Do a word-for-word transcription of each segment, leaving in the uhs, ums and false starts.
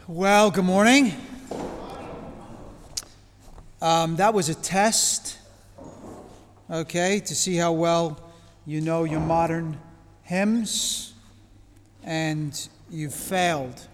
Well, good morning. Um, that was a test, okay, to see how well you know your modern hymns, and you failed.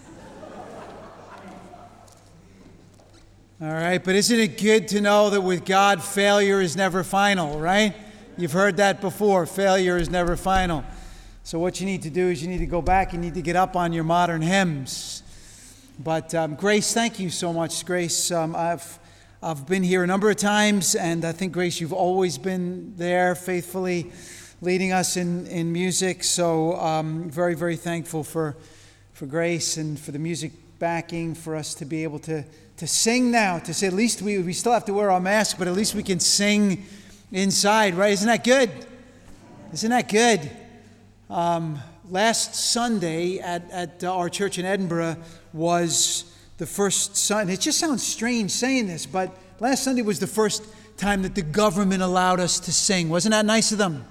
All right, but isn't it good to know that with God, failure is never final, right? You've heard that before, failure is never final. So what you need to do is you need to go back, you need to get up on your modern hymns. But um, Grace, thank you so much, Grace. Um, I've I've been here a number of times, and I think, Grace, you've always been there faithfully leading us in, in music. So um, very, very thankful for for Grace and for the music backing, for us to be able to, to sing now, to say at least we, we still have to wear our mask, but at least we can sing inside, right? Isn't that good? Isn't that good? Um, last Sunday at, at our church in Edinburgh was the first Sunday. It just sounds strange saying this, but last Sunday was the first time that the government allowed us to sing. Wasn't that nice of them?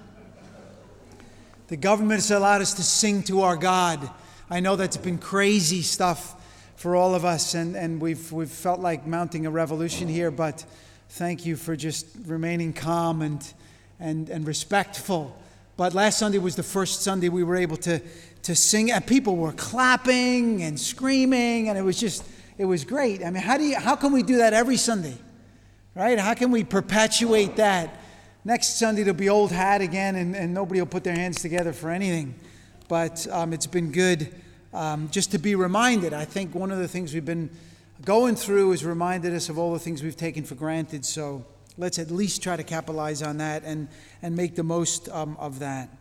The government has allowed us to sing to our God. I know that's been crazy stuff for all of us, and, and we've we've felt like mounting a revolution here, but thank you for just remaining calm and and and respectful. But last Sunday was the first Sunday we were able to to sing, and people were clapping and screaming, and it was just, it was great. I mean, how do you, how can we do that every Sunday, right? How can we perpetuate that? Next Sunday it'll be old hat again, and, and nobody will put their hands together for anything. But um, it's been good um, just to be reminded. I think one of the things we've been going through is reminded us of all the things we've taken for granted. So let's at least try to capitalize on that and, and make the most um, of that.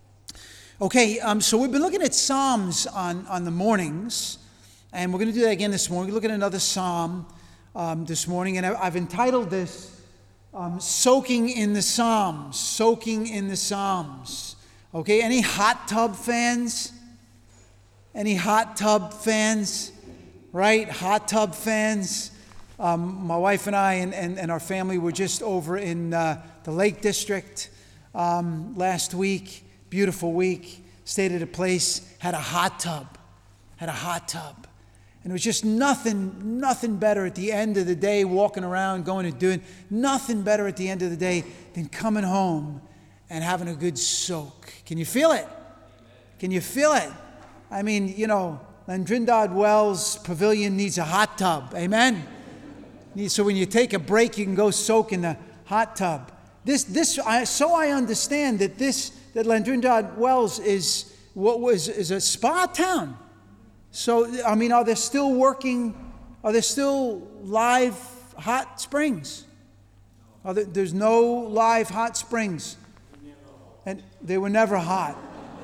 Okay, um, so we've been looking at Psalms on, on the mornings, and we're going to do that again this morning. We're looking at another Psalm um, this morning, and I, I've entitled this um, Soaking in the Psalms, Soaking in the Psalms. Okay, any hot tub fans? Any hot tub fans? Right, hot tub fans. Um, my wife and I and, and, and our family were just over in uh, the Lake District um, last week. Beautiful week. Stayed at a place, had a hot tub. Had a hot tub. And it was just nothing, nothing better at the end of the day, walking around, going and doing, nothing better at the end of the day than coming home and having a good soak. Can you feel it? Can you feel it? I mean, you know, Landrindod Wells Pavilion needs a hot tub. Amen? So when you take a break, you can go soak in the hot tub. This, this, I, so I understand that this, that Landrindod Wells is what was is a spa town. So I mean, are there still working? Are there still live hot springs? Are there, there's no live hot springs, and they were never hot.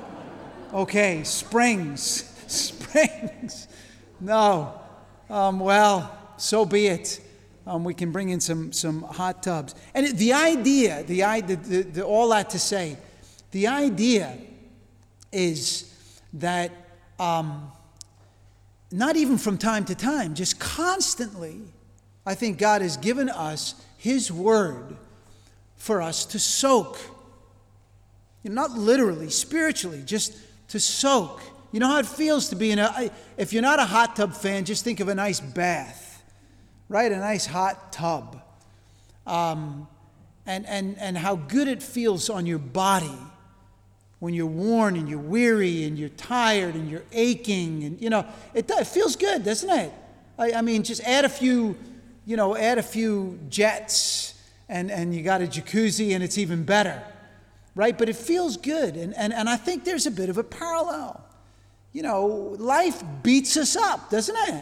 Okay, springs, springs. No, um, well, so be it. Um, we can bring in some some hot tubs. And it, the idea, the, the, the, the all that to say, the idea is that um, not even from time to time, just constantly, I think God has given us His Word for us to soak. You know, not literally, spiritually, just to soak. You know how it feels to be in a, if you're not a hot tub fan, just think of a nice bath, right? A nice hot tub. Um, and, and, and how good it feels on your body when you're worn and you're weary and you're tired and you're aching. And, you know, it, it feels good, doesn't it? I, I mean, just add a few, you know, add a few jets and, and you got a jacuzzi and it's even better, right? But it feels good. And, and, and I think there's a bit of a parallel. You know, life beats us up, doesn't it?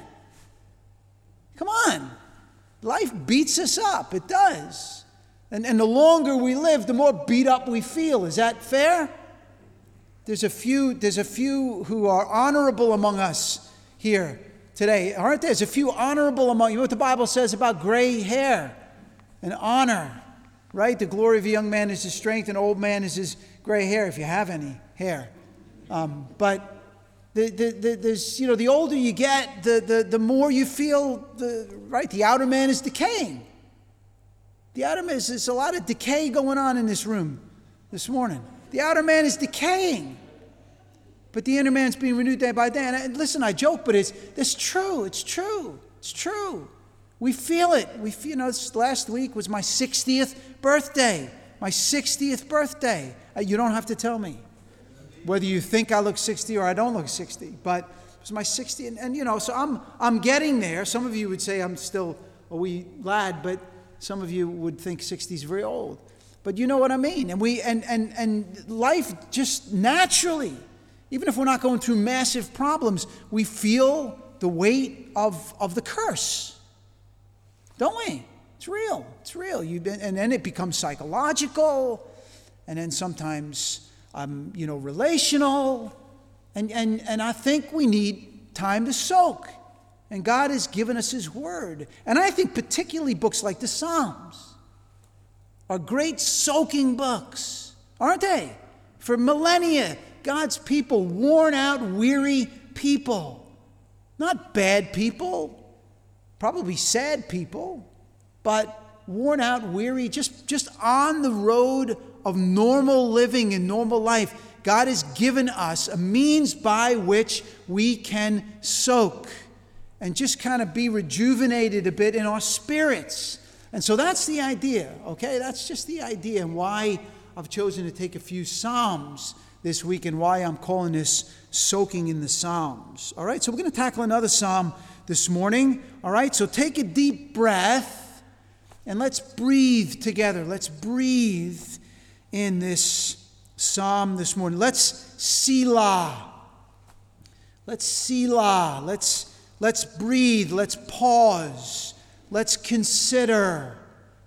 Come on. Life beats us up. It does. And, and the longer we live, the more beat up we feel. Is that fair? There's a few, there's a few who are honorable among us here today, aren't there? There's a few honorable among you. You know what the Bible says about gray hair and honor, right? The glory of a young man is his strength, and old man is his gray hair, if you have any hair. Um, but The, the, the, there's, you know, the older you get, the, the, the more you feel, the, right, the outer man is decaying. The outer man, there's a lot of decay going on in this room this morning. The outer man is decaying. but the inner man's being renewed day by day. And I, listen, I joke, but it's, it's true. It's true. It's true. We feel it. We feel, you know, this last week was my sixtieth birthday. My sixtieth birthday. Uh, you don't have to tell me whether you think I look sixty or I don't look sixty, but it was my sixtieth. And, and you know, so I'm I'm getting there. Some of you would say I'm still a wee lad, but some of you would think sixty is very old. But you know what I mean. And we and and and life just naturally, even if we're not going through massive problems, we feel the weight of, of the curse. Don't we? It's real. It's real. You've been, and then it becomes psychological, and then sometimes um, you know, relational. And and and I think we need time to soak. And God has given us His Word. And I think particularly books like the Psalms are great soaking books, aren't they? For millennia, God's people, worn out, weary people. Not bad people, probably sad people, but worn out, weary, just, just on the road of normal living and normal life. God has given us a means by which we can soak and just kind of be rejuvenated a bit in our spirits. And so that's the idea, okay? That's just the idea, and why I've chosen to take a few Psalms this week, and why I'm calling this Soaking in the Psalms. All right, so we're going to tackle another Psalm this morning. All right, so take a deep breath, and let's breathe together. Let's breathe in this Psalm this morning. Let's Selah. Let's Selah. Let's Let's breathe. Let's pause. Let's consider.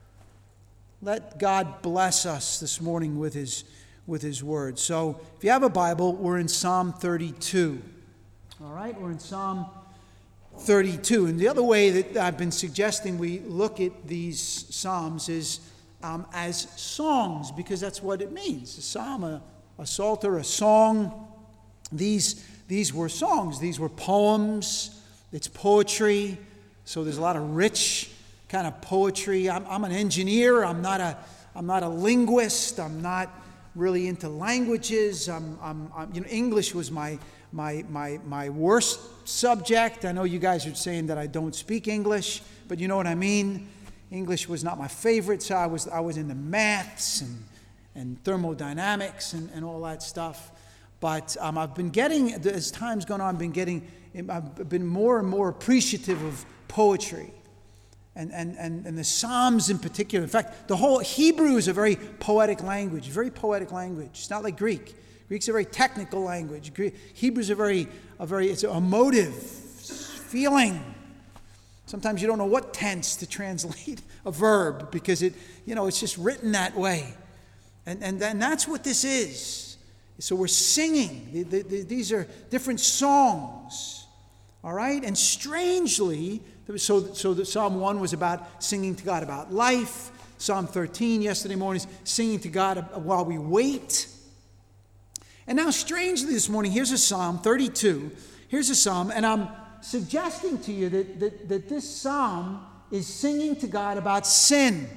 Let God bless us this morning with His, with His Word. So if you have a Bible, we're in Psalm thirty-two. All right, we're in Psalm thirty-two. And the other way that I've been suggesting we look at these Psalms is um, as songs, because that's what it means. A psalm, a, a psalter, a song. These, these were songs. These were poems. It's poetry, so there's a lot of rich kind of poetry. I'm, I'm an engineer. I'm not a I'm not a linguist. I'm not really into languages. I'm, I'm, I'm you know English was my my my my worst subject. I know you guys are saying that I don't speak English, but you know what I mean. English was not my favorite, so I was I was into maths and and thermodynamics and, and all that stuff. But um, I've been getting, as time's gone on, I've been getting, I've been more and more appreciative of poetry and, and, and, and the Psalms in particular. In fact, the whole Hebrew is a very poetic language, very poetic language. It's not like Greek. Greek's a very technical language. Greek, Hebrew's a very, a very, it's emotive, feeling. Sometimes you don't know what tense to translate a verb because it, you know, it's just written that way. And, and, and that's what this is. So we're singing. The, the, the, these are different songs, all right? And strangely, so, so the Psalm one was about singing to God about life. Psalm thirteen, yesterday morning, is singing to God while we wait. And now, strangely, this morning, here's a Psalm, thirty-two. Here's a Psalm, and I'm suggesting to you that, that, that this Psalm is singing to God about sin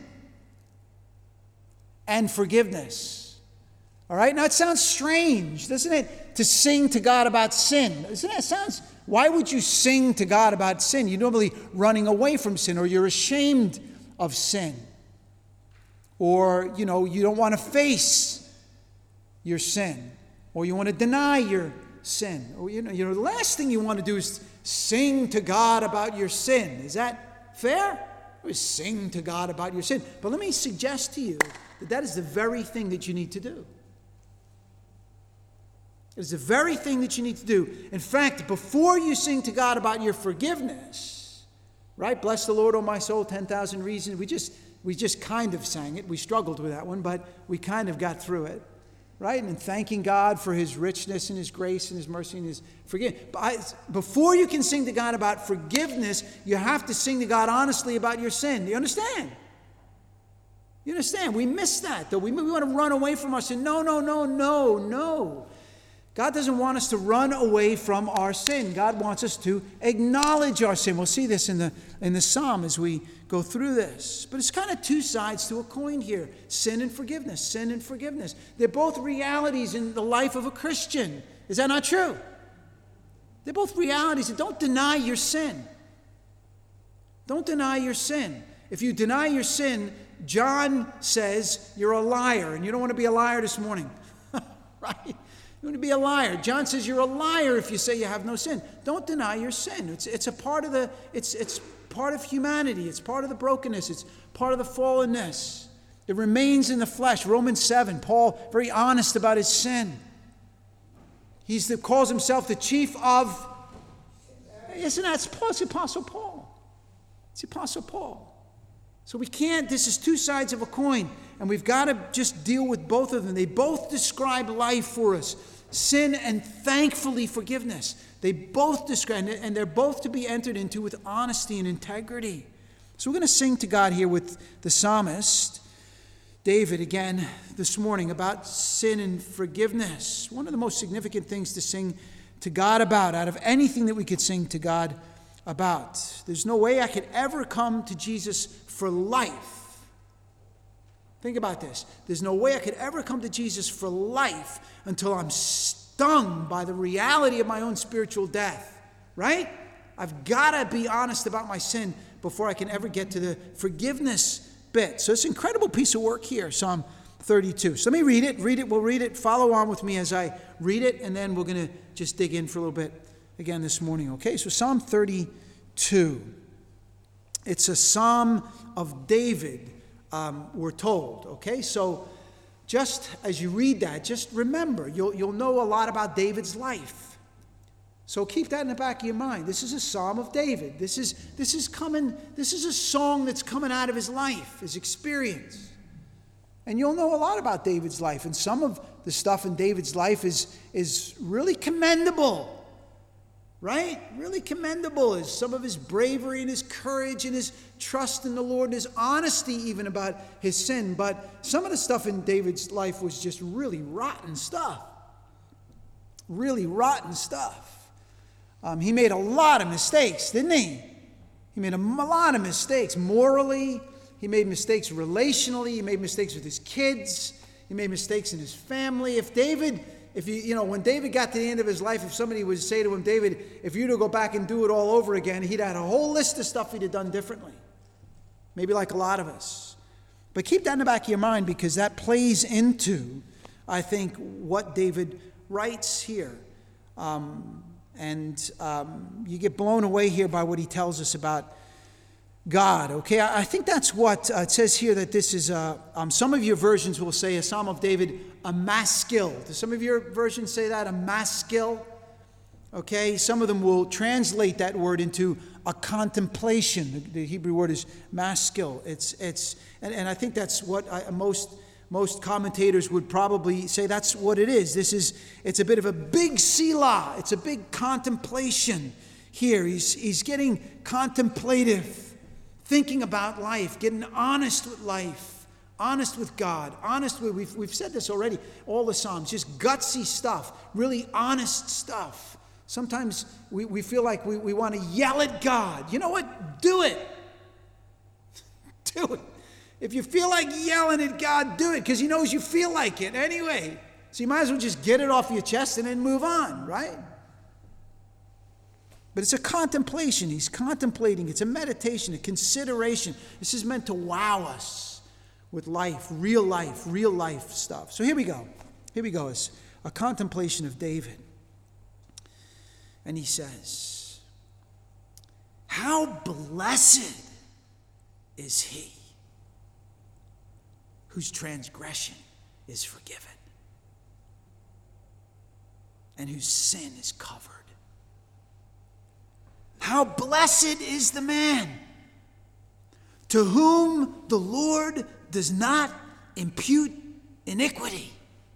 and forgiveness. All right, now it sounds strange, doesn't it, to sing to God about sin? Doesn't it? It sounds, why would you sing to God about sin? You're normally running away from sin, or you're ashamed of sin. Or, you know, you don't want to face your sin. Or you want to deny your sin. Or, you know, you know, the last thing you want to do is sing to God about your sin. Is that fair? Or sing to God about your sin. But let me suggest to you that that is the very thing that you need to do. It's the very thing that you need to do. In fact, before you sing to God about your forgiveness, right? Bless the Lord, O my soul, ten thousand reasons. We just we just kind of sang it. We struggled with that one, but we kind of got through it, right? And thanking God for His richness and His grace and His mercy and His forgiveness. But before you can sing to God about forgiveness, you have to sing to God honestly about your sin. Do you understand? You understand? We miss that, though. We, we want to run away from our sin. No, no, no, no, no. God doesn't want us to run away from our sin. God wants us to acknowledge our sin. We'll see this in the, in the psalm as we go through this. But it's kind of two sides to a coin here. Sin and forgiveness. Sin and forgiveness. They're both realities in the life of a Christian. Is that not true? They're both realities. And don't deny your sin. Don't deny your sin. If you deny your sin, John says you're a liar. And you don't want to be a liar this morning. Right? You want to be a liar. John says you're a liar if you say you have no sin. Don't deny your sin. It's, it's a part of the, it's, it's part of humanity. It's part of the brokenness. It's part of the fallenness. It remains in the flesh. Romans seven, Paul, very honest about his sin. He calls himself the chief of, isn't that, it's the Apostle Paul. It's the Apostle Paul. So we can't, this is two sides of a coin, and we've got to just deal with both of them. They both describe life for us. Sin and thankfully forgiveness. They both describe, and they're both to be entered into with honesty and integrity. So we're going to sing to God here with the psalmist, David, again this morning, about sin and forgiveness. One of the most significant things to sing to God about, out of anything that we could sing to God about. There's no way I could ever come to Jesus for life. Think about this. There's no way I could ever come to Jesus for life until I'm stung by the reality of my own spiritual death. Right? I've got to be honest about my sin before I can ever get to the forgiveness bit. So it's an incredible piece of work here, Psalm thirty-two. So let me read it. Read it. We'll read it. Follow on with me as I read it, and then we're going to just dig in for a little bit again this morning. Okay? So Psalm thirty-two. It's a psalm of David, um, we're told. Okay? So just as you read that, just remember, you'll, you'll know a lot about David's life. So keep that in the back of your mind. This is a psalm of David. This is, this is coming, this is a song that's coming out of his life, his experience. And you'll know a lot about David's life. And some of the stuff in David's life is, is really commendable. Right? Really commendable is some of his bravery and his courage and his trust in the Lord and his honesty even about his sin. But some of the stuff in David's life was just really rotten stuff. Really rotten stuff. Um, he made a lot of mistakes, didn't he? He made a lot of mistakes morally. He made mistakes relationally. He made mistakes with his kids. He made mistakes in his family. If David... If you, you know, when David got to the end of his life, if somebody would say to him, David, if you were to go back and do it all over again, he'd had a whole list of stuff he'd have done differently. Maybe like a lot of us. But keep that in the back of your mind because that plays into, I think, what David writes here. Um, and um, you get blown away here by what he tells us about God. Okay, I, I think that's what uh, it says here, that this is, a, um, some of your versions will say a Psalm of David, a maskil. Do some of your versions say that, a maskil? Okay, some of them will translate that word into a contemplation. The, the Hebrew word is maskil. It's, it's, and, and I think that's what I, most, most commentators would probably say that's what it is. This is, it's a bit of a big selah. It's a big contemplation here. He's, he's getting contemplative. Thinking about life, getting honest with life, honest with God, honest with, we've, we've said this already, all the Psalms, just gutsy stuff, really honest stuff. Sometimes we, we feel like we, we want to yell at God. You know what? Do it. Do it. If you feel like yelling at God, do it, because he knows you feel like it anyway. So you might as well just get it off your chest and then move on, right? But it's a contemplation. He's contemplating. It's a meditation, a consideration. This is meant to wow us with life, real life, real life stuff. So here we go. Here we go. It's a contemplation of David. And he says, how blessed is he whose transgression is forgiven and whose sin is covered. How blessed is the man to whom the Lord does not impute iniquity,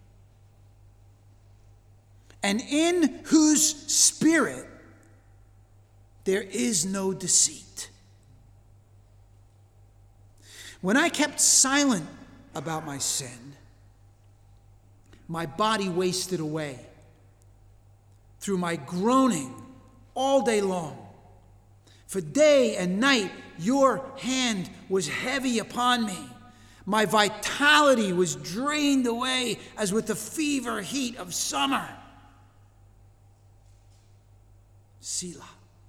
and in whose spirit there is no deceit. When I kept silent about my sin, my body wasted away through my groaning all day long. For day and night your hand was heavy upon me. My vitality was drained away as with the fever heat of summer. Selah.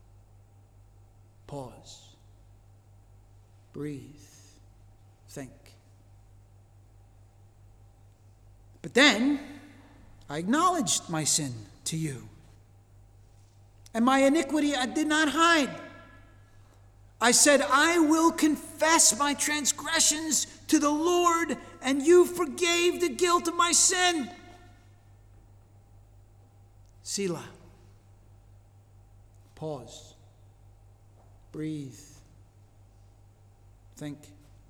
Pause. Breathe. Think. But then I acknowledged my sin to you, and my iniquity I did not hide. I said, I will confess my transgressions to the Lord, and you forgave the guilt of my sin. Selah. Pause. Breathe. Think.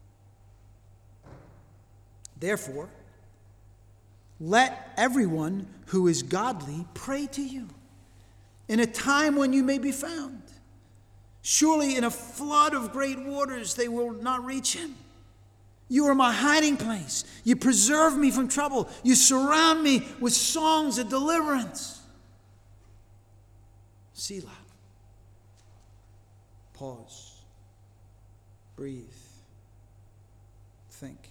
Therefore, let everyone who is godly pray to you in a time when you may be found. Surely in a flood of great waters they will not reach him. You are my hiding place. You preserve me from trouble. You surround me with songs of deliverance. Selah. Pause. Breathe. Think.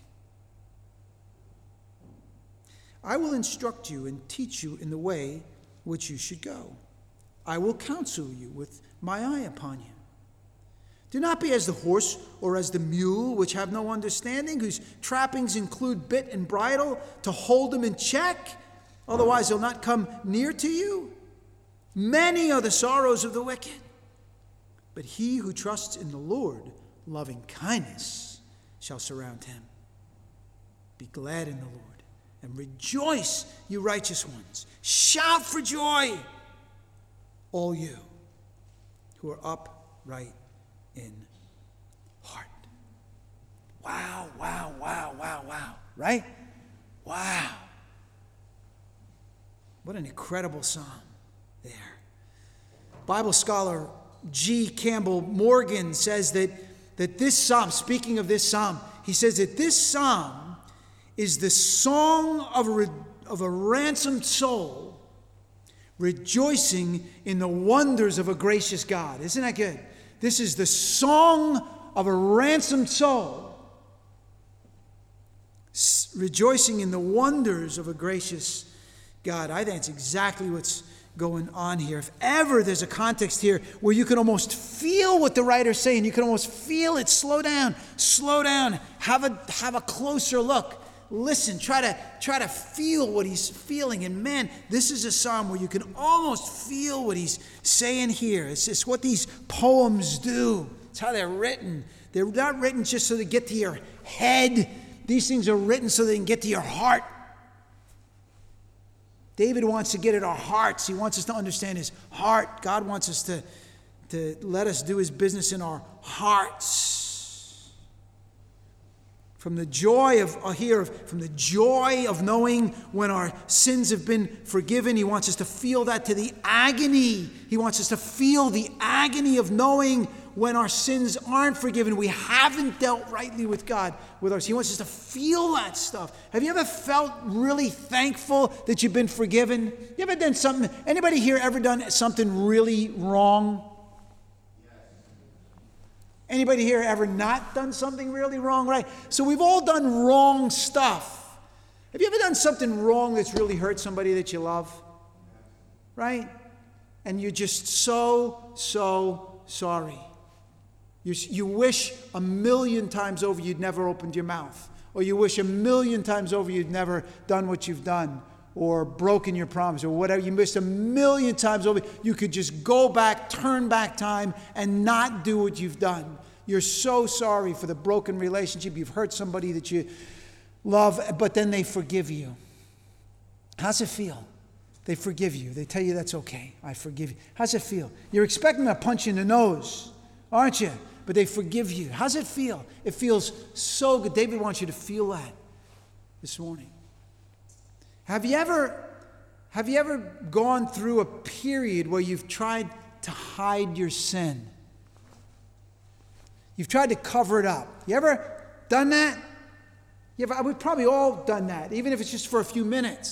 I will instruct you and teach you in the way which you should go. I will counsel you with my eye upon you. Do not be as the horse or as the mule, which have no understanding, whose trappings include bit and bridle to hold them in check. Otherwise, they'll not come near to you. Many are the sorrows of the wicked, but he who trusts in the Lord, loving kindness shall surround him. Be glad in the Lord and rejoice, you righteous ones. Shout for joy, all you who are upright in heart. Wow, wow, wow, wow, wow. Right? Wow. What an incredible psalm there. Bible scholar G. Campbell Morgan says that, that this psalm, speaking of this psalm, he says that this psalm is the song of a, of a ransomed soul rejoicing in the wonders of a gracious God. Isn't that good? This is the song of a ransomed soul rejoicing in the wonders of a gracious God. I think it's exactly what's going on here. If ever there's a context here where you can almost feel what the writer's saying, you can almost feel it. Slow down, slow down, have a have a closer look. Listen, try to try to feel what he's feeling. And man, this is a psalm where you can almost feel what he's saying here. It's just what these poems do. It's how they're written. They're not written just so they get to your head. These things are written so they can get to your heart. David wants to get at our hearts. He wants us to understand his heart. God wants us to, to let us do his business in our hearts. From the joy of uh, here, from the joy of knowing when our sins have been forgiven, he wants us to feel that, to the agony. He wants us to feel the agony of knowing when our sins aren't forgiven, we haven't dealt rightly with God, with us. He wants us to feel that stuff. Have you ever felt really thankful that you've been forgiven? You ever done something? Anybody here ever done something really wrong? Anybody here ever not done something really wrong, right? So we've all done wrong stuff. Have you ever done something wrong that's really hurt somebody that you love? Right? And you're just so, so sorry. You, you wish a million times over you'd never opened your mouth. Or you wish a million times over you'd never done what you've done. Or broken your promise. Or whatever. You wish a million times over you could just go back, turn back time, and not do what you've done. You're so sorry for the broken relationship. You've hurt somebody that you love, but then they forgive you. How's it feel? They forgive you. They tell you that's okay. I forgive you. How's it feel? You're expecting them to punch you in the nose, aren't you? But they forgive you. How's it feel? It feels so good. David wants you to feel that this morning. Have you ever, have you ever gone through a period where you've tried to hide your sin? You've tried to cover it up. You ever done that? You ever, we've probably all done that, even if it's just for a few minutes.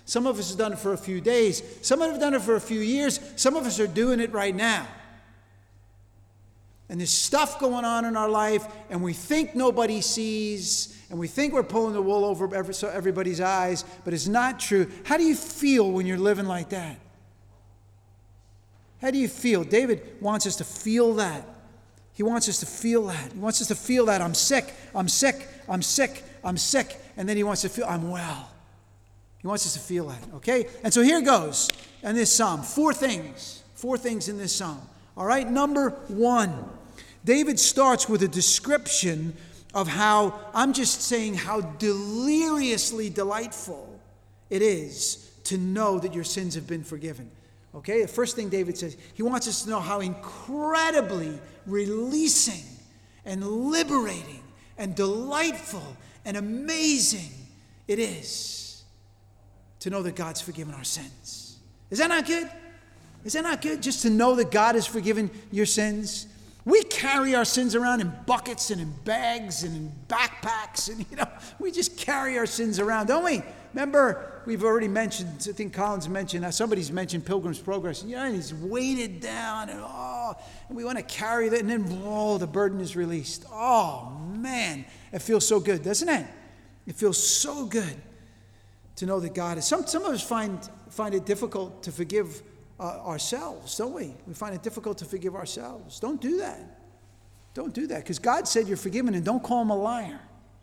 Some of us have done it for a few days. Some of us have done it for a few years. Some of us are doing it right now. And there's stuff going on in our life, and we think nobody sees, and we think we're pulling the wool over everybody's eyes, but it's not true. How do you feel when you're living like that? How do you feel? David wants us to feel that. He wants us to feel that. He wants us to feel that I'm sick, I'm sick, I'm sick, I'm sick, and then he wants to feel I'm well. He wants us to feel that, okay? And so here goes in this psalm. Four things. Four things in this psalm. All right, number one. David starts with a description of how, I'm just saying how deliriously delightful it is to know that your sins have been forgiven. Okay, the first thing David says, he wants us to know how incredibly releasing and liberating and delightful and amazing it is to know that God's forgiven our sins. Is that not good? Is that not good? Just to know that God has forgiven your sins. We carry our sins around in buckets and in bags and in backpacks, and you know, we just carry our sins around, don't we? Remember, we've already mentioned, I think Collins mentioned, uh, somebody's mentioned Pilgrim's Progress, and, you know, and he's weighted down, and oh, and we want to carry that, and then, oh, the burden is released. Oh, man, it feels so good, doesn't it? It feels so good to know that God is. Some, some of us find, find it difficult to forgive Uh, ourselves, don't we? We find it difficult to forgive ourselves. Don't do that. Don't do that, because God said you're forgiven, and don't call him a liar.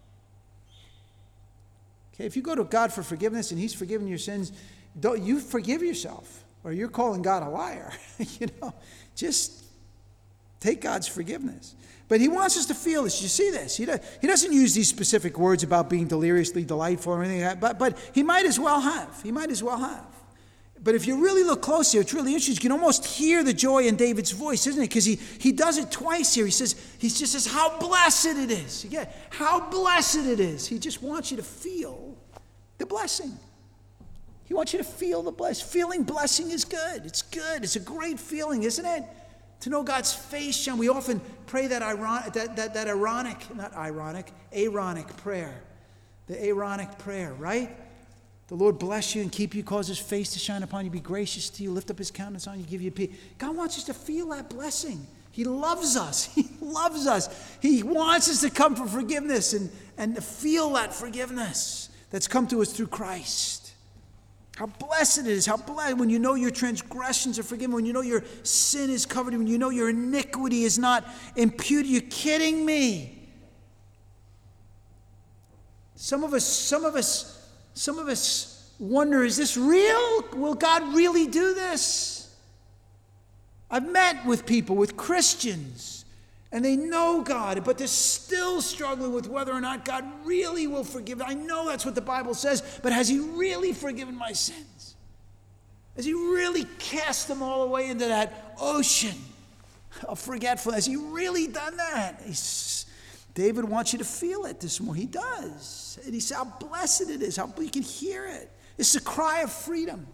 Okay, if you go to God for forgiveness and he's forgiven your sins, don't you forgive yourself, or you're calling God a liar. You know, just take God's forgiveness. But he wants us to feel this. You see this? He, does, he doesn't use these specific words about being deliriously delightful or anything like that, but, but he might as well have. He might as well have. But if you really look close here, it's really interesting. You can almost hear the joy in David's voice, isn't it? Because he, he does it twice here. He says, he just says, how blessed it is. You get it? How blessed it is. He just wants you to feel the blessing. He wants you to feel the blessing. Feeling blessing is good. It's good. It's a great feeling, isn't it? To know God's face shine. We often pray that ironic, that, that, that ironic, not ironic, Aaronic prayer. The Aaronic prayer, right? The Lord bless you and keep you, cause his face to shine upon you, be gracious to you, lift up his countenance on you, give you peace. God wants us to feel that blessing. He loves us. He loves us. He wants us to come for forgiveness and, and to feel that forgiveness that's come to us through Christ. How blessed it is. How blessed when you know your transgressions are forgiven, when you know your sin is covered, when you know your iniquity is not imputed. You're kidding me. Some of us, some of us, Some of us wonder, is this real? Will God really do this? I've met with people, with Christians, and they know God, but they're still struggling with whether or not God really will forgive. I know that's what the Bible says, but has he really forgiven my sins? Has he really cast them all away into that ocean of forgetfulness? Has he really done that? He's, David wants you to feel it this morning. He does. And he said how blessed it is, how you can hear it. It's a cry of freedom.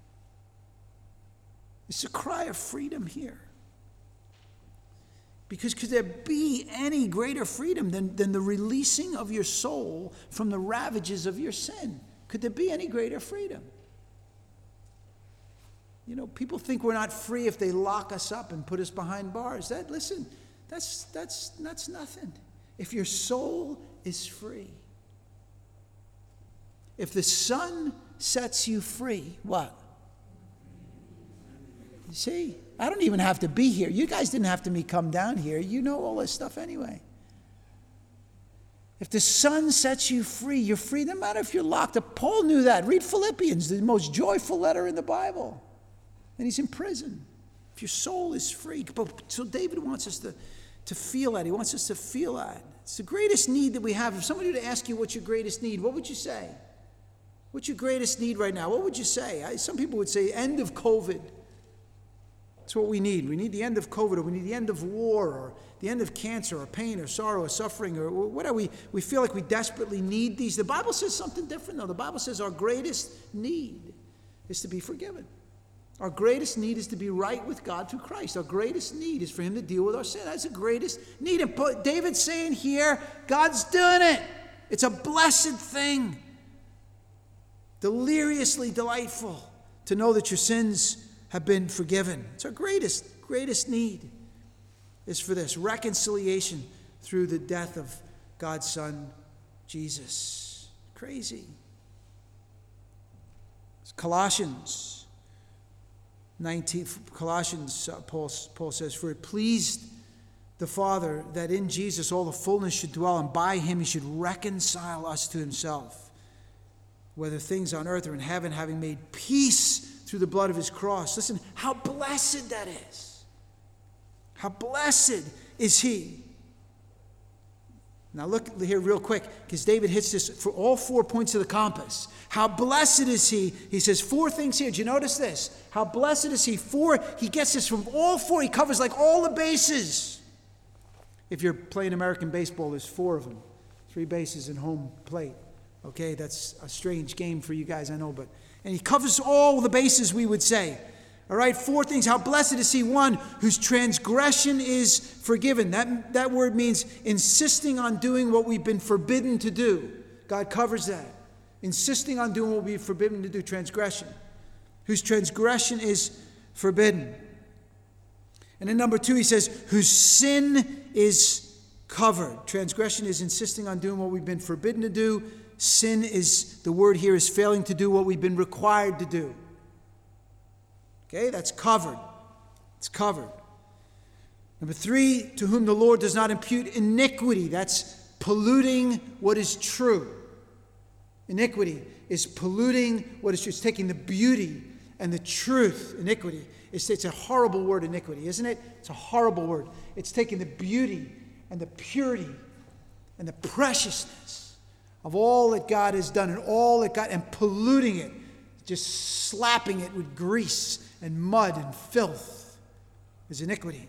It's a cry of freedom here. Because could there be any greater freedom than, than the releasing of your soul from the ravages of your sin? Could there be any greater freedom? You know, people think we're not free if they lock us up and put us behind bars. That, listen, that's, that's, that's nothing. If your soul is free, if the Son sets you free, what? You see, I don't even have to be here. You guys didn't have to me come down here. You know all this stuff anyway. If the Son sets you free, you're free. No matter if you're locked up. Paul knew that. Read Philippians, the most joyful letter in the Bible. And he's in prison. If your soul is free. But, so David wants us to, to feel that. He wants us to feel that. It's the greatest need that we have. If somebody were to ask you what's your greatest need, what would you say? What's your greatest need right now? What would you say? I, some people would say end of COVID. That's what we need. We need the end of COVID, or we need the end of war, or the end of cancer, or pain, or sorrow, or suffering, or whatever. We, we feel like we desperately need these. The Bible says something different, though. The Bible says our greatest need is to be forgiven. Our greatest need is to be right with God through Christ. Our greatest need is for him to deal with our sin. That's the greatest need. And David's saying here, God's doing it. It's a blessed thing. Deliriously delightful to know that your sins have been forgiven. It's our greatest, greatest need is for this reconciliation through the death of God's Son, Jesus. Crazy. Colossians nineteen, Colossians, uh, Paul, Paul says, for it pleased the Father that in Jesus all the fullness should dwell, and by him he should reconcile us to himself, whether things on earth or in heaven, having made peace through the blood of his cross. Listen, how blessed that is. How blessed is he. Now look here real quick, because David hits this for all four points of the compass. How blessed is he? He says four things here. Did you notice this? How blessed is he? Four, he gets this from all four. He covers like all the bases. If you're playing American baseball, there's four of them. Three bases and home plate. Okay, that's a strange game for you guys, I know, but and he covers all the bases, we would say. All right, four things. How blessed is he? One, whose transgression is forgiven. That, that word means insisting on doing what we've been forbidden to do. God covers that. Insisting on doing what we've been forbidden to do, transgression. Whose transgression is forbidden. And then number two, he says, whose sin is covered. Transgression is insisting on doing what we've been forbidden to do. Sin is, the word here is failing to do what we've been required to do. Okay, that's covered. It's covered. Number three, to whom the Lord does not impute iniquity. That's polluting what is true. Iniquity is polluting what is true. It's taking the beauty and the truth. Iniquity. It's, it's a horrible word, iniquity, isn't it? It's a horrible word. It's taking the beauty and the purity and the preciousness of all that God has done and all that God, and polluting it, just slapping it with grease and mud and filth is iniquity.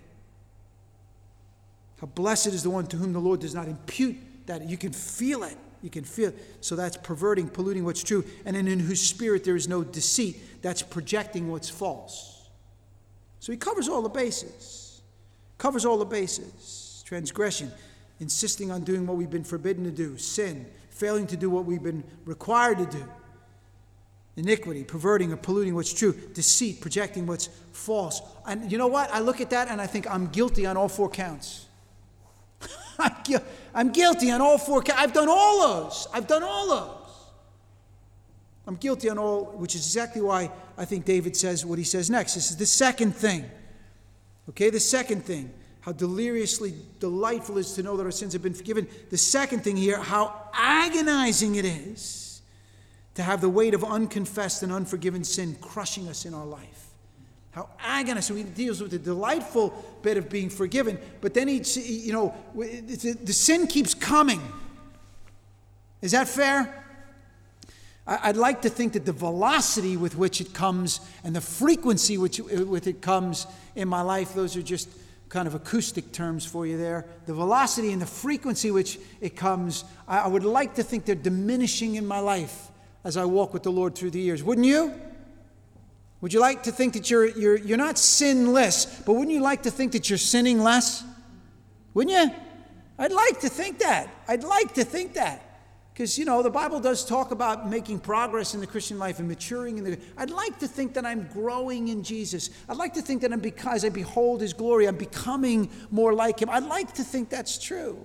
How blessed is the one to whom the Lord does not impute that. You can feel it. You can feel it. So that's perverting, polluting what's true. And then in whose spirit there is no deceit. That's projecting what's false. So he covers all the bases. Covers all the bases. Transgression, insisting on doing what we've been forbidden to do. Sin, failing to do what we've been required to do. Iniquity, perverting or polluting what's true. Deceit, projecting what's false. And you know what? I look at that and I think I'm guilty on all four counts. I'm, gu- I'm guilty on all four counts. I've done all those. I've done all those. I'm guilty on all, which is exactly why I think David says what he says next. This is the second thing. Okay, the second thing. How deliriously delightful it is to know that our sins have been forgiven. The second thing here, how agonizing it is to have the weight of unconfessed and unforgiven sin crushing us in our life. How agonizing. So he deals with the delightful bit of being forgiven, but then he, you know, the sin keeps coming. Is that fair? I'd like to think that the velocity with which it comes and the frequency with which it comes in my life, those are just kind of acoustic terms for you there. The velocity and the frequency which it comes, I would like to think they're diminishing in my life as I walk with the Lord through the years. Wouldn't you? Would you like to think that you're you're you're not sinless, but wouldn't you like to think that you're sinning less? Wouldn't you? I'd like to think that. I'd like to think that. Because, you know, the Bible does talk about making progress in the Christian life and maturing in the... I'd like to think that I'm growing in Jesus. I'd like to think that I'm, because I behold his glory, I'm becoming more like him. I'd like to think that's true.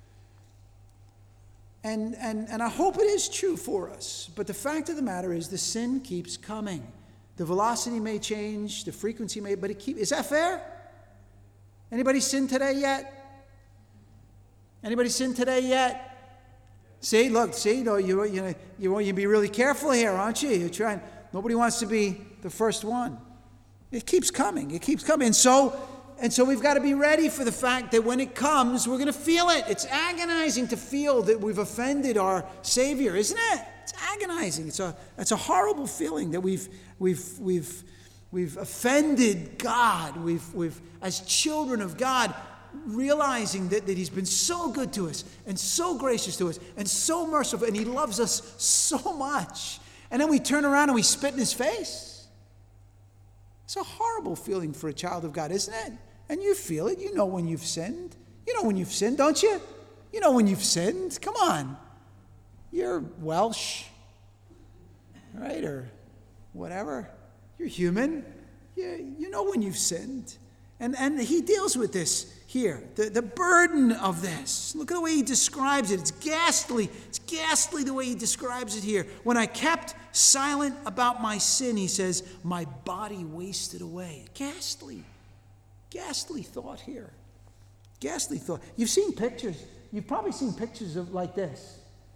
And, and, and I hope it is true for us. But the fact of the matter is the sin keeps coming. The velocity may change, the frequency may, but it keeps... Is that fair? Anybody sin today yet? Anybody sin today yet? See, look, see, you know, you, you, you want you be really careful here, aren't you? You're trying, nobody wants to be the first one. It keeps coming, it keeps coming. And so, and so we've got to be ready for the fact that when it comes, we're going to feel it. It's agonizing to feel that we've offended our Savior, isn't it? It's agonizing. It's a, it's a horrible feeling that we've, we've, we've, we've offended God. We've, we've, as children of God, realizing that, that he's been so good to us and so gracious to us and so merciful, and he loves us so much. And then we turn around and we spit in his face. It's a horrible feeling for a child of God, isn't it? And you feel it. You know when you've sinned. You know when you've sinned, don't you? You know when you've sinned. Come on. You're Welsh. right? Or whatever. You're human. You, you know when you've sinned. And, and he deals with this here, the, the burden of this. Look at the way he describes it. It's ghastly. It's ghastly the way he describes it here. When I kept silent about my sin, he says, my body wasted away. Ghastly. Ghastly thought here. Ghastly thought. You've seen pictures. You've probably seen pictures of like this,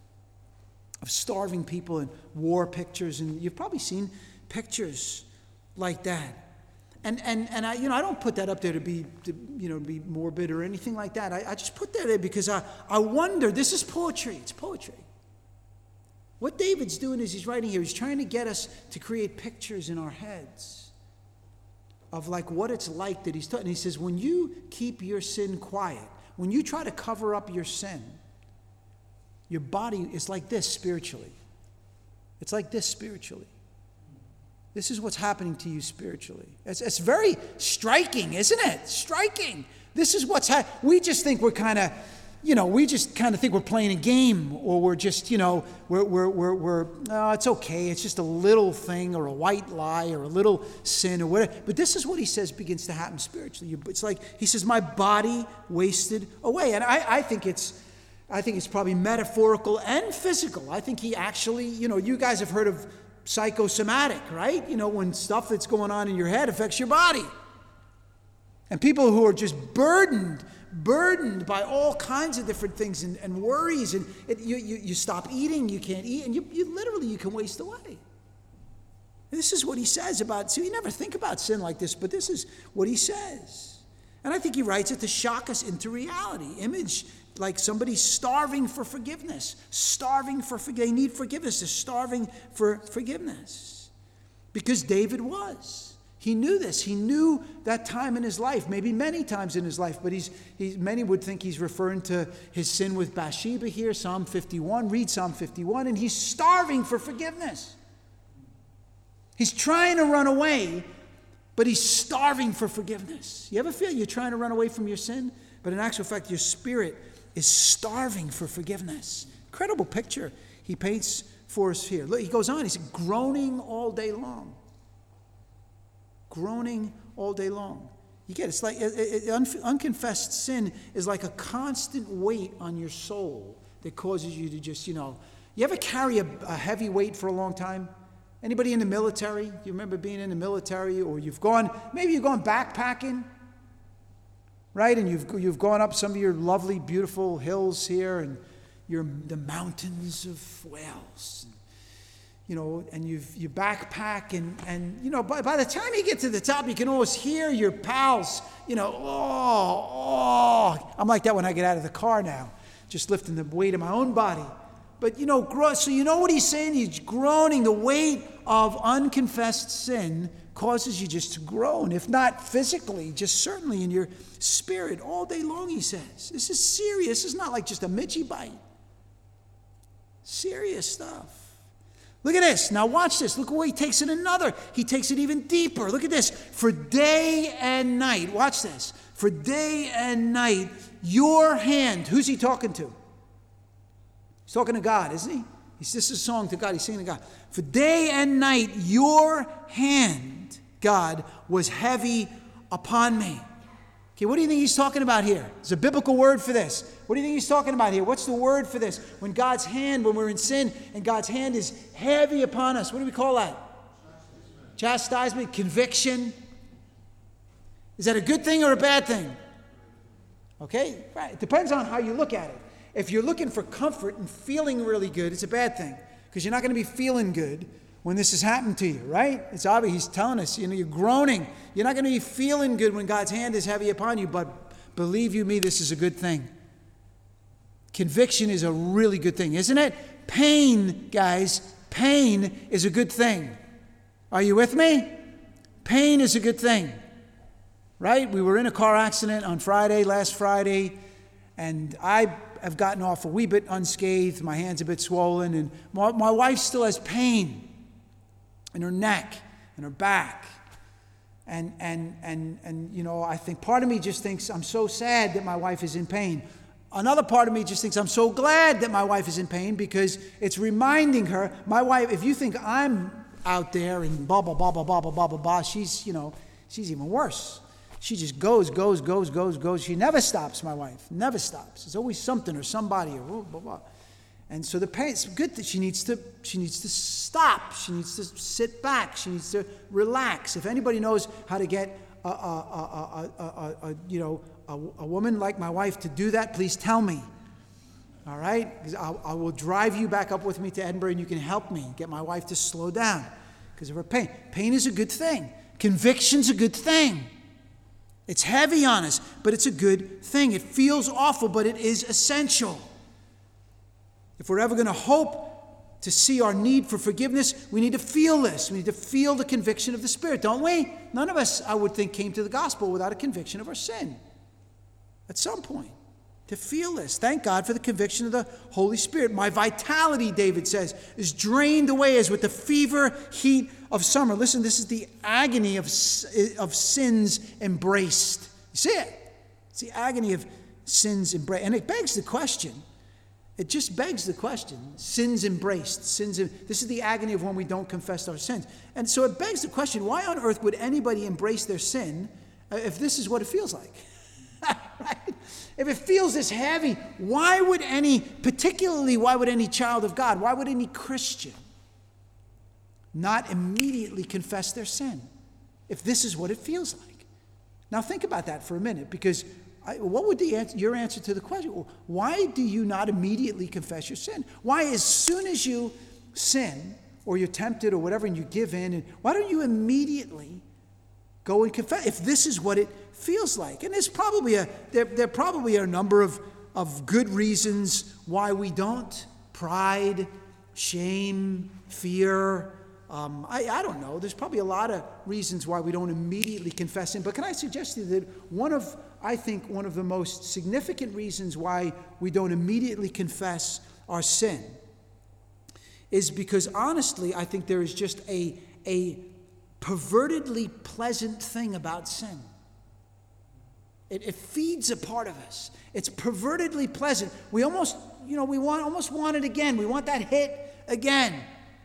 of starving people and war pictures, and you've probably seen pictures like that. And and and I you know I don't put that up there to be to, you know be morbid or anything like that. I, I just put that there because I I wonder. This is poetry. It's poetry. What David's doing is he's writing here. He's trying to get us to create pictures in our heads of like what it's like that he's taught. And he says, when you keep your sin quiet, when you try to cover up your sin, your body is like this spiritually. It's like this spiritually. This is what's happening to you spiritually. It's, it's very striking, isn't it? Striking. This is what's happening. We just think we're kind of, you know, we just kind of think we're playing a game, or we're just, you know, we're, we're, we're, we're oh, it's okay. It's just a little thing or a white lie or a little sin or whatever. But this is what he says begins to happen spiritually. It's like, he says, my body wasted away. And I, I think it's, I think it's probably metaphorical and physical. I think he actually, you know, you guys have heard of psychosomatic, right? You know, when stuff that's going on in your head affects your body. And people who are just burdened, burdened by all kinds of different things and, and worries, and it, you, you, you stop eating, you can't eat, and you, you literally, you can waste away. And this is what he says about, so you never think about sin like this, but this is what he says. And I think he writes it to shock us into reality. Image like somebody starving for forgiveness, starving for forgiveness. They need forgiveness. They're starving for forgiveness. Because David was. He knew this. He knew that time in his life, maybe many times in his life, but he's, he's many would think he's referring to his sin with Bathsheba here, Psalm fifty-one. Read Psalm fifty-one, and he's starving for forgiveness. He's trying to run away, but he's starving for forgiveness. You ever feel you're trying to run away from your sin, but in actual fact, your spirit is starving for forgiveness? Incredible picture he paints for us here. Look, he goes on, he's groaning all day long. Groaning all day long. You get it? It's like it, it, un, unconfessed sin is like a constant weight on your soul that causes you to just, you know, you ever carry a, a heavy weight for a long time? Anybody in the military? You remember being in the military, or you've gone, maybe you've gone backpacking, right? And you've you've gone up some of your lovely, beautiful hills here, and you're the mountains of Wales, you know, and you've you backpack, and and you know, by by the time you get to the top, you can almost hear your pals, you know, oh, oh. I'm like that when I get out of the car now, just lifting the weight of my own body. But, you know, so you know what he's saying? He's groaning. The weight of unconfessed sin causes you just to groan, if not physically, just certainly in your spirit all day long, he says. This is serious. This is not like just a Mitchie bite. Serious stuff. Look at this. Now watch this. Look where he takes it another. He takes it even deeper. Look at this. For day and night. Watch this. For day and night, your hand. Who's he talking to? He's talking to God, isn't he? He's, this is a song to God. He's singing to God. For day and night, your hand, God, was heavy upon me. Okay, what do you think he's talking about here? There's a biblical word for this. What do you think he's talking about here? What's the word for this? When God's hand, when we're in sin, and God's hand is heavy upon us. What do we call that? Chastisement. Chastisement, conviction. Is that a good thing or a bad thing? Okay, right. It depends on how you look at it. If you're looking for comfort and feeling really good, it's a bad thing, because you're not going to be feeling good when this has happened to you, right? It's obvious. He's telling us, you know, you're groaning. You're not going to be feeling good when God's hand is heavy upon you, but believe you me, this is a good thing. Conviction is a really good thing, isn't it? Pain, guys, pain is a good thing. Are you with me? Pain is a good thing, right? We were in a car accident on Friday, last Friday, and I have gotten off a wee bit unscathed. My hand's a bit swollen, and my, my wife still has pain in her neck and her back. And, and, and, and, you know, I think part of me just thinks, I'm so sad that my wife is in pain. Another part of me just thinks, I'm so glad that my wife is in pain because it's reminding her, my wife, if you think I'm out there and blah, blah, blah, blah, blah, blah, blah, blah, blah, she's, you know, she's even worse. She just goes, goes, goes, goes, goes. She never stops, my wife. Never stops. There's always something or somebody or blah, blah, blah. And so the pain, it's good that she needs to, she needs to stop. She needs to sit back. She needs to relax. If anybody knows how to get a, a, a, a, a, a you know, a, a woman like my wife to do that, please tell me. All right? Because I will drive you back up with me to Edinburgh and you can help me get my wife to slow down because of her pain. Pain is a good thing. Conviction's a good thing. It's heavy on us, but it's a good thing. It feels awful, but it is essential. If we're ever going to hope to see our need for forgiveness, we need to feel this. We need to feel the conviction of the Spirit, don't we? None of us, I would think, came to the gospel without a conviction of our sin. At some point, to feel this. Thank God for the conviction of the Holy Spirit. My vitality, David says, is drained away as with the fever heat of summer. Listen, this is the agony of, of sins embraced. You see it? It's the agony of sins embraced. And it begs the question. It just begs the question. Sins embraced. Sins. In, this is the agony of when we don't confess our sins. And so it begs the question, why on earth would anybody embrace their sin if this is what it feels like? Right? If it feels this heavy, why would any, particularly why would any child of God, why would any Christian not immediately confess their sin if this is what it feels like? Now think about that for a minute, because I, what would the answer, your answer to the question? Why do you not immediately confess your sin? Why, as soon as you sin or you're tempted or whatever and you give in, and why don't you immediately go and confess if this is what it feels like? And there's probably a there, there probably are a number of, of good reasons why we don't. Pride, shame, fear. Um, I, I don't know. There's probably a lot of reasons why we don't immediately confess sin. But can I suggest to you that one of, I think, one of the most significant reasons why we don't immediately confess our sin is because, honestly, I think there is just a a pervertedly pleasant thing about sin. It, it feeds a part of us. It's pervertedly pleasant. We almost, you know, we want almost want it again. We want that hit again.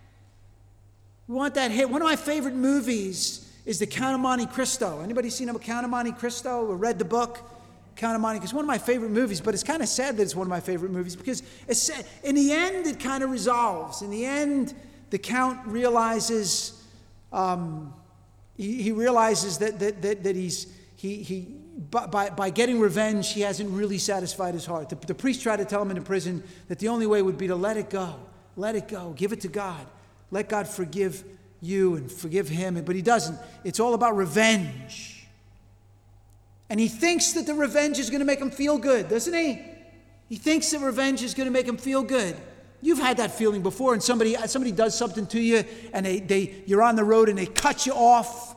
We want that hit. One of my favorite movies is The Count of Monte Cristo. Anybody seen The Count of Monte Cristo or read the book? Count of Monte Cristo. It's one of my favorite movies, but it's kind of sad that it's one of my favorite movies because it's sad. In the end, it kind of resolves. In the end, the Count realizes Um, he, he realizes that that that, that he's he he by by getting revenge, he hasn't really satisfied his heart. The, the priest tried to tell him in the prison that the only way would be to let it go, let it go, give it to God, let God forgive you and forgive him. But he doesn't. It's all about revenge, and he thinks that the revenge is going to make him feel good, doesn't he? He thinks that revenge is going to make him feel good. You've had that feeling before, and somebody somebody does something to you, and they, they you're on the road, and they cut you off,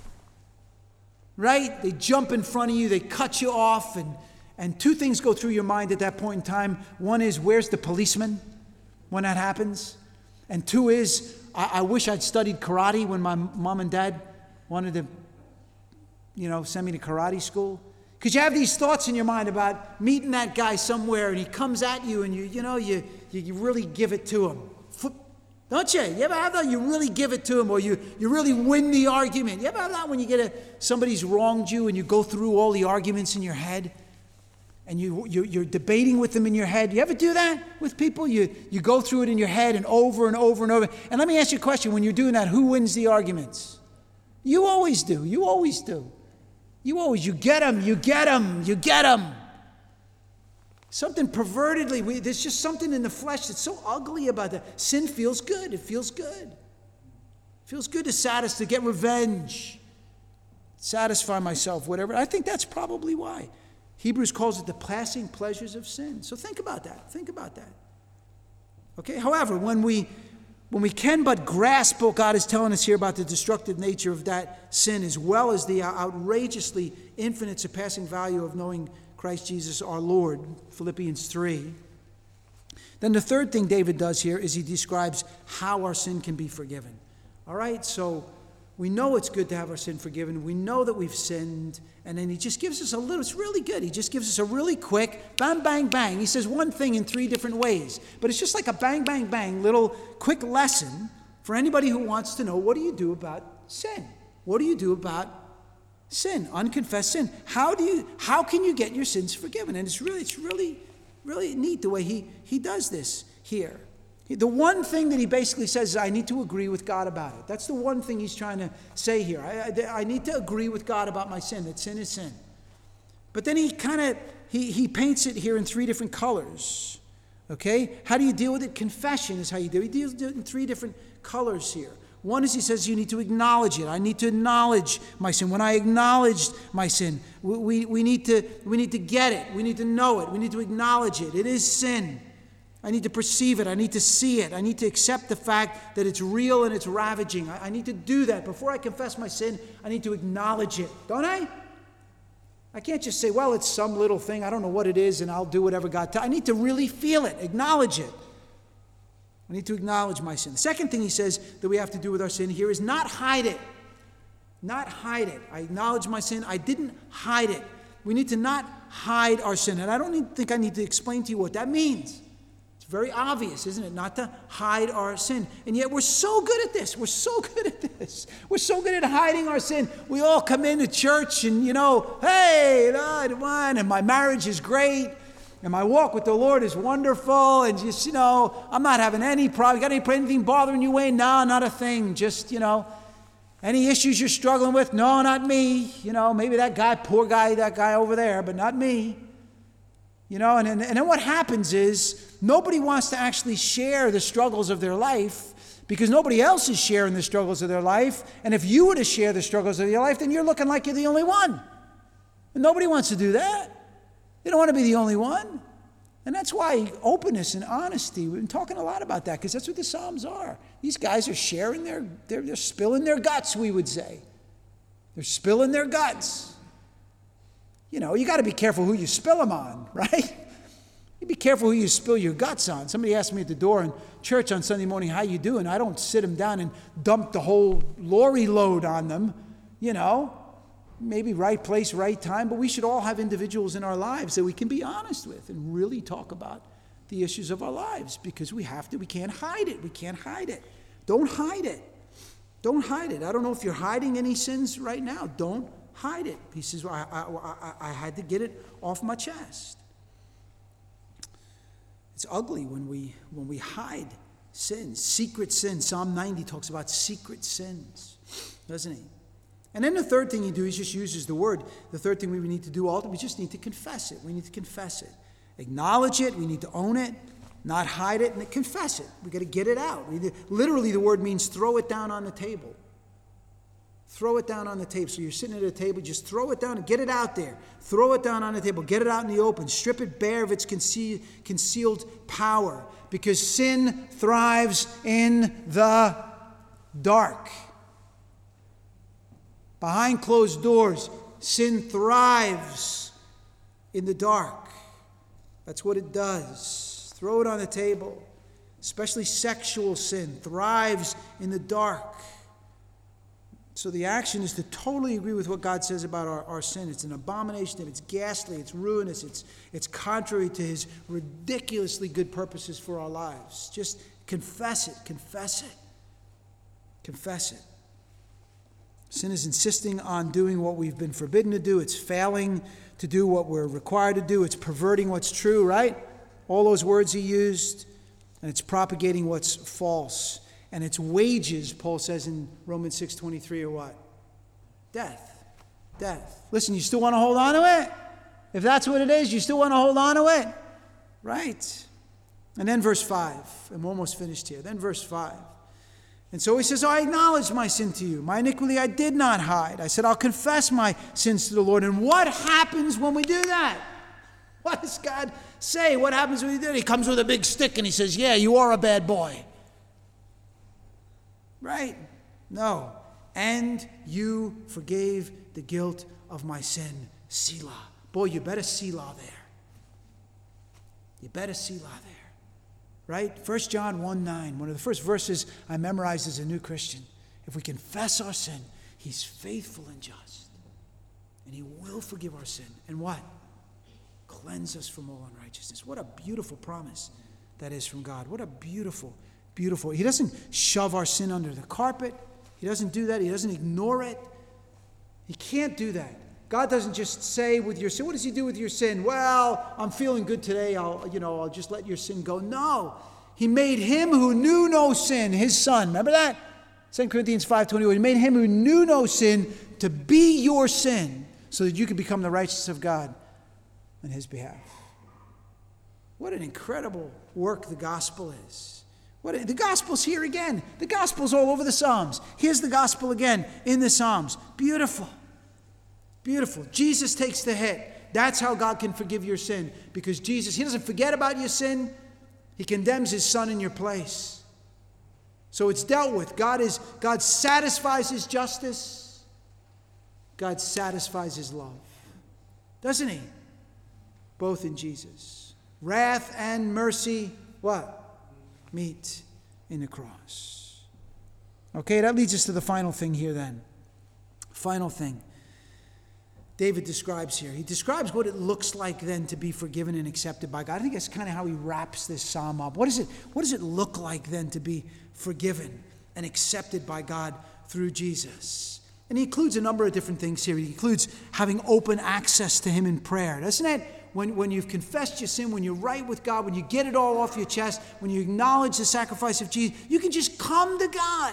right? They jump in front of you, they cut you off, and, and two things go through your mind at that point in time. One is, where's the policeman when that happens? And two is, I, I wish I'd studied karate when my mom and dad wanted to, you know, send me to karate school. Because you have these thoughts in your mind about meeting that guy somewhere, and he comes at you, and you, you know, you, you, you really give it to him. Don't you? You ever have that? You really give it to him, or you, you really win the argument. You ever have that when you get a, somebody's wronged you, and you go through all the arguments in your head, and you, you, you're debating with them in your head? You ever do that with people? You, you go through it in your head, and over and over and over. And let me ask you a question. When you're doing that, who wins the arguments? You always do. You always do. You always, you get them, you get them, you get them. Something pervertedly, we, there's just something in the flesh that's so ugly about that. Sin feels good. It feels good. It feels good to satisfy, to get revenge, satisfy myself, whatever. I think that's probably why. Hebrews calls it the passing pleasures of sin. So think about that. Think about that. Okay. However, when we When we can but grasp what God is telling us here about the destructive nature of that sin, as well as the outrageously infinite surpassing value of knowing Christ Jesus our Lord, Philippians three, then the third thing David does here is he describes how our sin can be forgiven. All right, so We know it's good to have our sin forgiven. We know that we've sinned. And then he just gives us a little, it's really good. He just gives us a really quick bang, bang, bang. He says one thing in three different ways. But it's just like a bang, bang, bang little quick lesson for anybody who wants to know, what do you do about sin? What do you do about sin, unconfessed sin? How do you, how can you get your sins forgiven? And it's really, it's really, really neat the way he, he does this here. The one thing that he basically says is, I need to agree with God about it. That's the one thing he's trying to say here. I, I, I need to agree with God about my sin, that sin is sin. But then he kind of, he, he paints it here in three different colors. Okay? How do you deal with it? Confession is how you do it. He deals with it in three different colors here. One is he says you need to acknowledge it. I need to acknowledge my sin. When I acknowledged my sin, we, we, we, need to, we need to get it. We need to know it. We need to acknowledge it. It is sin. I need to perceive it. I need to see it. I need to accept the fact that it's real and it's ravaging. I, I need to do that. Before I confess my sin, I need to acknowledge it. Don't I? I can't just say, well, it's some little thing. I don't know what it is, and I'll do whatever God tells. I need to really feel it, acknowledge it. I need to acknowledge my sin. The second thing he says that we have to do with our sin here is not hide it. Not hide it. I acknowledge my sin. I didn't hide it. We need to not hide our sin. And I don't need, think I need to explain to you what that means. Very obvious, isn't it? Not to hide our sin. And yet we're so good at this. We're so good at this. We're so good at hiding our sin. We all come into church and, you know, hey, and my marriage is great. And my walk with the Lord is wonderful. And just, you know, I'm not having any problem. Got any, anything bothering you, Wayne? No, not a thing. Just, you know, any issues you're struggling with? No, not me. You know, maybe that guy, poor guy, that guy over there, but not me. You know, and, and, and then what happens is nobody wants to actually share the struggles of their life because nobody else is sharing the struggles of their life. And if you were to share the struggles of your life, then you're looking like you're the only one. And nobody wants to do that. They don't want to be the only one. And that's why openness and honesty, we've been talking a lot about that because that's what the Psalms are. These guys are sharing their, they're, they're spilling their guts, we would say. They're spilling their guts. You know, you got to be careful who you spill them on, right? You be careful who you spill your guts on. Somebody asked me at the door in church on Sunday morning, how you doing? I don't sit them down and dump the whole lorry load on them, you know. Maybe right place, right time, but we should all have individuals in our lives that we can be honest with and really talk about the issues of our lives because we have to, we can't hide it. We can't hide it. Don't hide it. Don't hide it. I don't know if you're hiding any sins right now. Don't hide it. He says, well, I, I, I, I had to get it off my chest. It's ugly when we when we hide sins, secret sins. Psalm ninety talks about secret sins, doesn't he? And then the third thing he do, he just uses the word. The third thing we need to do, all we just need to confess it. We need to confess it. Acknowledge it. We need to own it, not hide it, and confess it. We got to get it out. We need to, literally, the word means throw it down on the table. Throw it down on the table. So you're sitting at a table, just throw it down and get it out there. Throw it down on the table. Get it out in the open. Strip it bare of its conceal, concealed power. Because sin thrives in the dark. Behind closed doors, sin thrives in the dark. That's what it does. Throw it on the table. Especially sexual sin thrives in the dark. So the action is to totally agree with what God says about our, our sin. It's an abomination, it's ghastly, it's ruinous, it's, it's contrary to his ridiculously good purposes for our lives. Just confess it, confess it, confess it. Sin is insisting on doing what we've been forbidden to do. It's failing to do what we're required to do. It's perverting what's true, right? All those words he used. And it's propagating what's false. And its wages, Paul says in Romans six twenty-three, are what? Death. Death. Listen, you still want to hold on to it? If that's what it is, you still want to hold on to it? Right. And then verse five. I'm almost finished here. Then verse five. And so he says, I acknowledge my sin to you. My iniquity I did not hide. I said, I'll confess my sins to the Lord. And what happens when we do that? What does God say? What happens when we do that? He comes with a big stick and he says, yeah, you are a bad boy. Right? No. And you forgave the guilt of my sin. Selah. Boy, you better Selah there. You better Selah there. Right? First John one nine, one of the first verses I memorized as a new Christian. if we confess our sin, he's faithful and just. And he will forgive our sin. And what? Cleanse us from all unrighteousness. What a beautiful promise that is from God. What a beautiful, beautiful. He doesn't shove our sin under the carpet. He doesn't do that. He doesn't ignore it. He can't do that. God doesn't just say with your sin, what does he do with your sin? Well, I'm feeling good today. I'll, you know, I'll just let your sin go. No. He made him who knew no sin, his son. Remember that? Second Corinthians five twenty-one. He made him who knew no sin to be your sin so that you could become the righteousness of God on his behalf. What an incredible work the gospel is. What a, the gospel's here again. The gospel's all over the Psalms. Here's the gospel again in the Psalms. Beautiful. Beautiful. Jesus takes the hit. That's how God can forgive your sin. Because Jesus, he doesn't forget about your sin. He condemns his son in your place. So it's dealt with. God is, God satisfies his justice. God satisfies his love. Doesn't he? Both in Jesus. Wrath and mercy, what? Meet in the cross. Okay, that leads us to the final thing here then. Final thing. David describes here. He describes what it looks like then to be forgiven and accepted by God. I think that's kind of how he wraps this psalm up. What is it, what does it look like then to be forgiven and accepted by God through Jesus? And he includes a number of different things here. He includes having open access to him in prayer. Doesn't it? When, when you've confessed your sin, when you're right with God, when you get it all off your chest, when you acknowledge the sacrifice of Jesus, you can just come to God.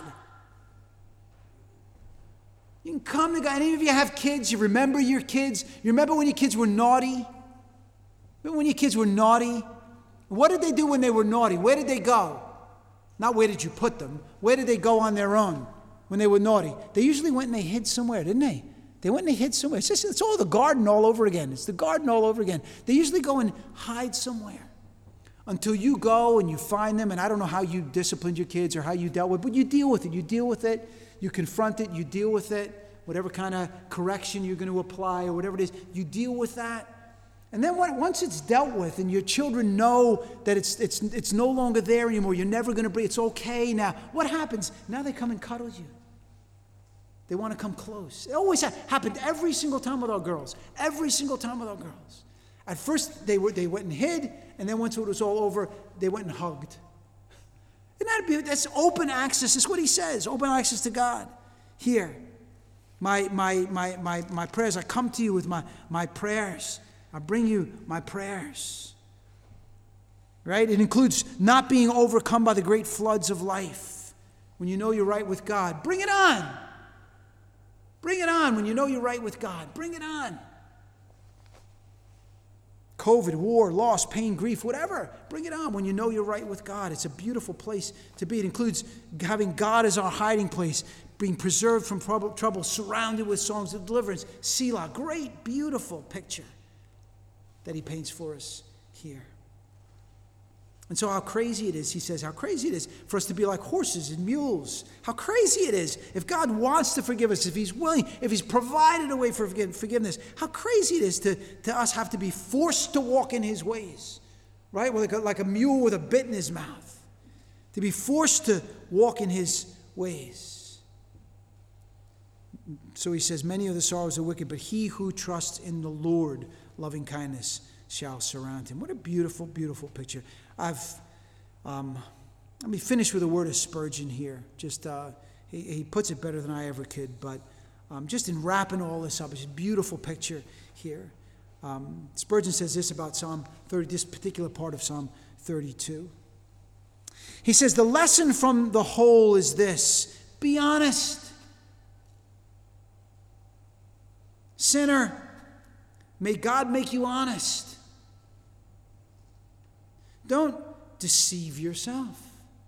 You can come to God. Any of you have kids? You remember your kids? You remember when your kids were naughty? Remember when your kids were naughty? What did they do when they were naughty? Where did they go? Not where did you put them. Where did they go on their own when they were naughty? They usually went and they hid somewhere, didn't they? They went and they hid somewhere. It's just, it's all the garden all over again. It's the garden all over again. They usually go and hide somewhere until you go and you find them. And I don't know how you disciplined your kids or how you dealt with it, but you deal with it. You deal with it. You confront it, you deal with it, whatever kind of correction you're going to apply or whatever it is, you deal with that. And then when, once it's dealt with and your children know that it's, it's, it's no longer there anymore, you're never going to bring, it's okay now. What happens? Now they come and cuddle you. They want to come close. It always ha- happened every single time with our girls. Every single time with our girls. At first they were they went and hid, and then once it was all over, they went and hugged. Isn't that beautiful? That's open access. That's what he says. Open access to God. Here, my my my my my prayers. I come to you with my my prayers. I bring you my prayers. Right? It includes not being overcome by the great floods of life. When you know you're right with God, bring it on. Bring it on. When you know you're right with God, bring it on. COVID, war, loss, pain, grief, whatever. Bring it on when you know you're right with God. It's a beautiful place to be. It includes having God as our hiding place, being preserved from trouble, trouble surrounded with songs of deliverance. Selah, great, beautiful picture that he paints for us here. And so how crazy it is, he says, how crazy it is for us to be like horses and mules. How crazy it is. If God wants to forgive us, if he's willing, if he's provided a way for forgiveness, how crazy it is to, to us have to be forced to walk in his ways, right? Like a, like a mule with a bit in his mouth. To be forced to walk in his ways. So he says, many of the sorrows are wicked, but he who trusts in the Lord, loving kindness shall surround him. What a beautiful, beautiful picture. I've, um, let me finish with a word of Spurgeon here. Just, uh, he, he puts it better than I ever could, but um, just in wrapping all this up, it's a beautiful picture here. Um, Spurgeon says this about Psalm thirty, this particular part of Psalm thirty-two. He says, the lesson from the whole is this: be honest. Sinner, may God make you honest. Don't deceive yourself.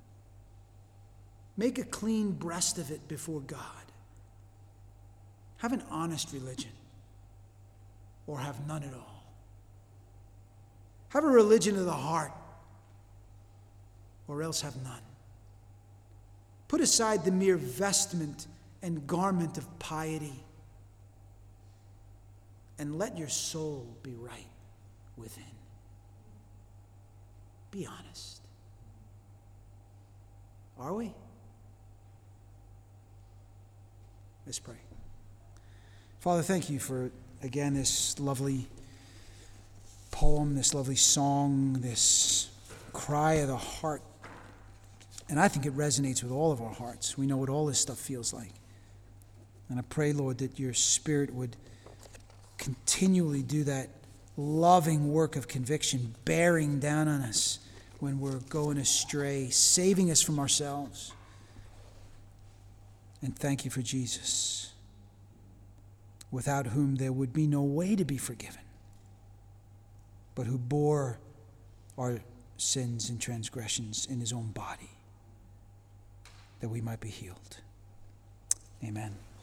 Make a clean breast of it before God. Have an honest religion, or have none at all. Have a religion of the heart, or else have none. Put aside the mere vestment and garment of piety, and let your soul be right within. Be honest. Are we? Let's pray. Father, thank you for, again, this lovely poem, this lovely song, this cry of the heart. And I think it resonates with all of our hearts. We know what all this stuff feels like. And I pray, Lord, that your Spirit would continually do that loving work of conviction, bearing down on us when we're going astray, saving us from ourselves. And thank you for Jesus, without whom there would be no way to be forgiven, but who bore our sins and transgressions in his own body, that we might be healed. Amen.